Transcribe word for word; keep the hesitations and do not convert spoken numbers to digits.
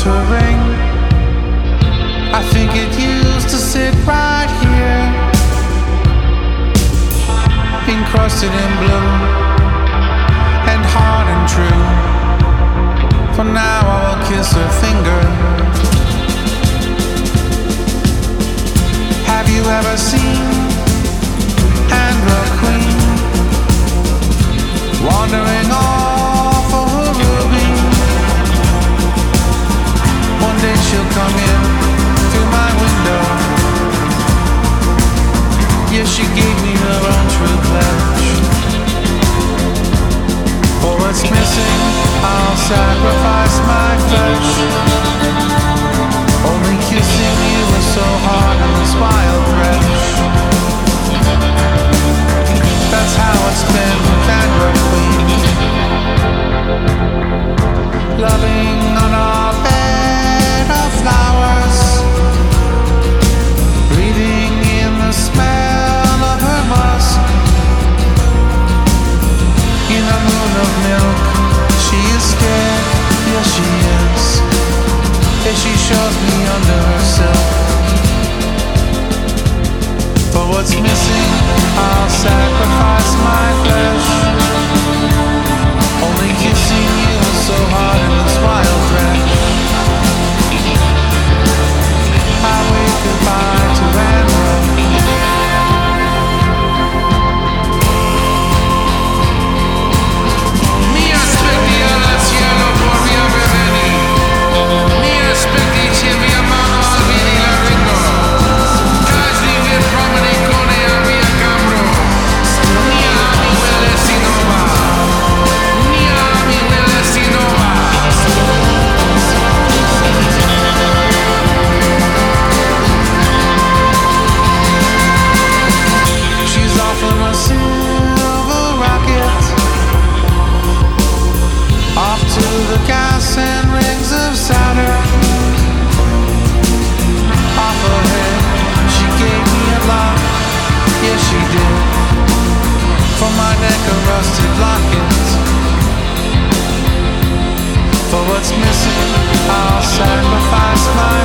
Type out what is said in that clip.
lost her ring. I think it used to sit right here, encrusted in blue and hard and true. For now I will kiss her finger. Have you ever seen Andra Queen wandering off of her ruby? One day she'll come in through my window. Yeah, she gave me her own true pledge. For what's missing, I'll sacrifice my flesh. Only kissing you was so hard in this wild wretch. That's how it's been with Andra Queen. Loving on our bed of flowers, breathing in the smell of her musk. In a moon of milk, she is scared, yes she is. If she shows me under herself. For what's missing, I'll sacrifice my flesh. Only kissing you is so hard in this wild wretch. I wave goodbye to Andra. Mi aspetti al cielo por via beveni. Mi aspetti ci via mano al vini la ringo. Każdy wie promeni kone a via cambro. Mia mi wele sinova. Mia mi wele sinova. She's off on a silver rocket, off to the gas and rings of Saturn. Off her head, she gave me a lock, yes she did. For my neck a rusted locket. For what's missing, I'll sacrifice my